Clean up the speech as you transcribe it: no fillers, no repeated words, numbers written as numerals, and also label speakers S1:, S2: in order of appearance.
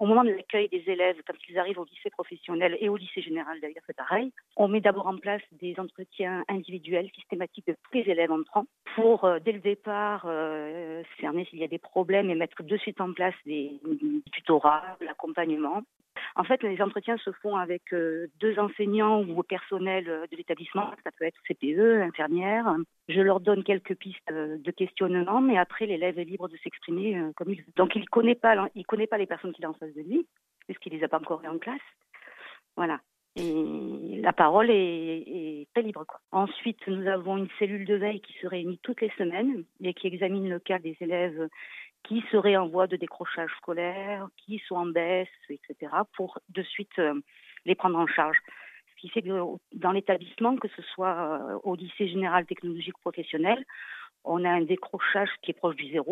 S1: Au moment de l'accueil des élèves, quand ils arrivent au lycée professionnel et au lycée général d'ailleurs, c'est pareil, on met d'abord en place des entretiens individuels systématiques de tous les élèves entrants pour, dès le départ, cerner s'il y a des problèmes et mettre de suite en place des tutorats, l'accompagnement. En fait, les entretiens se font avec 2 enseignants ou personnel de l'établissement. Ça peut être CPE, infirmière. Je leur donne quelques pistes de questionnement, mais après, l'élève est libre de s'exprimer comme il veut. Donc, il connaît pas les personnes qu'il a en face de lui, puisqu'il les a pas encore eues en classe. Voilà. Et la parole est très libre, quoi. Ensuite, nous avons une cellule de veille qui se réunit toutes les semaines et qui examine le cas des élèves qui seraient en voie de décrochage scolaire, qui sont en baisse, etc., pour de suite les prendre en charge. Ce qui fait que dans l'établissement, que ce soit au lycée général technologique professionnel, on a un décrochage qui est proche du zéro.